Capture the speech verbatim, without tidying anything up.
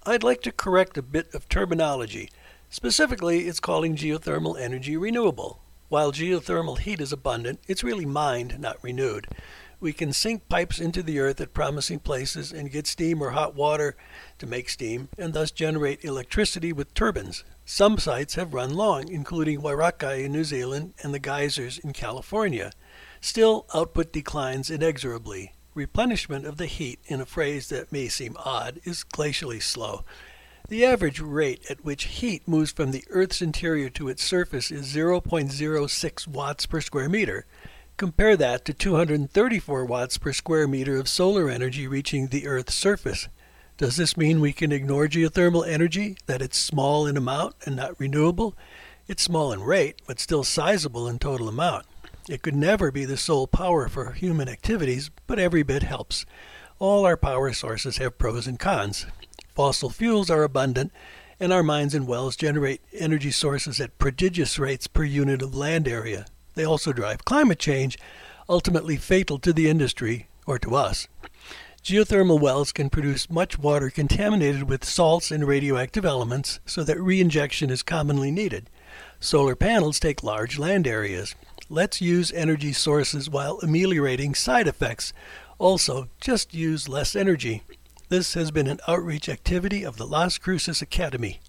I'd like to correct a bit of terminology. Specifically, it's calling geothermal energy renewable. While geothermal heat is abundant, it's really mined, not renewed. We can sink pipes into the earth at promising places and get steam or hot water to make steam, and thus generate electricity with turbines. Some sites have run long, including Wairakei in New Zealand and the geysers in California. Still, output declines inexorably. Replenishment of the heat, in a phrase that may seem odd, is glacially slow. The average rate at which heat moves from the Earth's interior to its surface is zero point zero six watts per square meter. Compare that to two hundred thirty-four watts per square meter of solar energy reaching the Earth's surface. Does this mean we can ignore geothermal energy, that it's small in amount and not renewable? It's small in rate, but still sizable in total amount. It could never be the sole power for human activities, but every bit helps. All our power sources have pros and cons. Fossil fuels are abundant, and our mines and wells generate energy sources at prodigious rates per unit of land area. They also drive climate change, ultimately fatal to the industry, or to us. Geothermal wells can produce much water contaminated with salts and radioactive elements, so that reinjection is commonly needed. Solar panels take large land areas. Let's use energy sources while ameliorating side effects. Also, just use less energy. This has been an outreach activity of the Las Cruces Academy.